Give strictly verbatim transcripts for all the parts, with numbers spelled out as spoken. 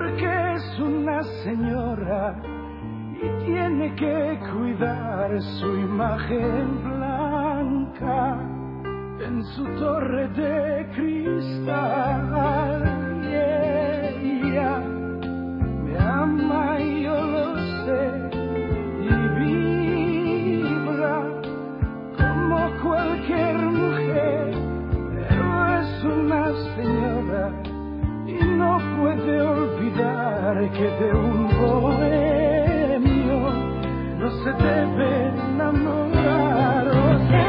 porque es una señora y tiene que cuidar su imagen blanca en su torre de cristal. Y ella me ama y yo lo sé, y vibra como cualquier mujer, pero es una señora y no puede olvidar que de un bohemio no se debe enamorar. Oh,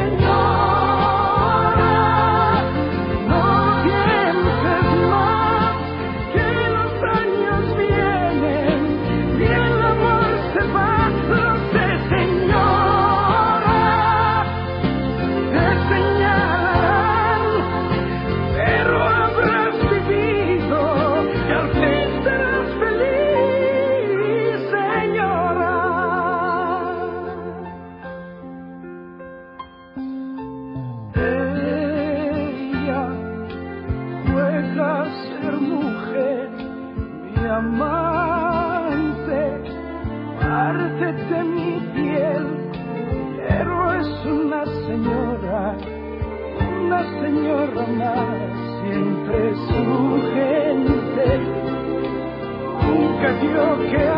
señora, no pienses más, que los años vienen y el amor se va. Lo sé, señora, te señalarán, pero habrás vivido y al fin serás feliz, señora. Ella juega a ser mujer, mi amante, parte de mi piel, pero es una señora, una señora más, siempre su gente, nunca dio que